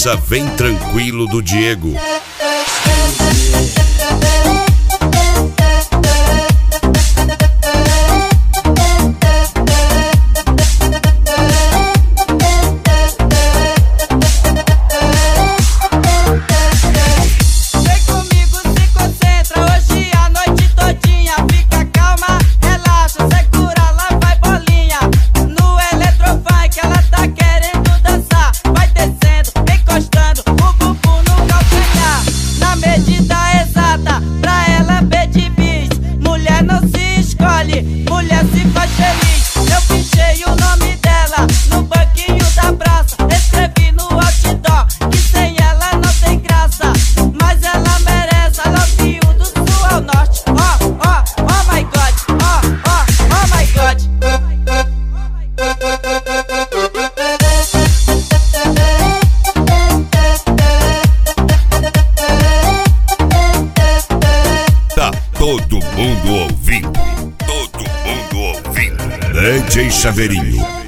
Dança Vem Tranquilo do Diego. Mulher se faz feliz, eu pichei o nome dela no banquinho da praça. Escrevi no outdoor que sem ela não tem graça, mas ela merece. I love you do sul ao norte. Oh my God, oh my God. Tá todo mundo ouvindo. DJ Chaveirinho.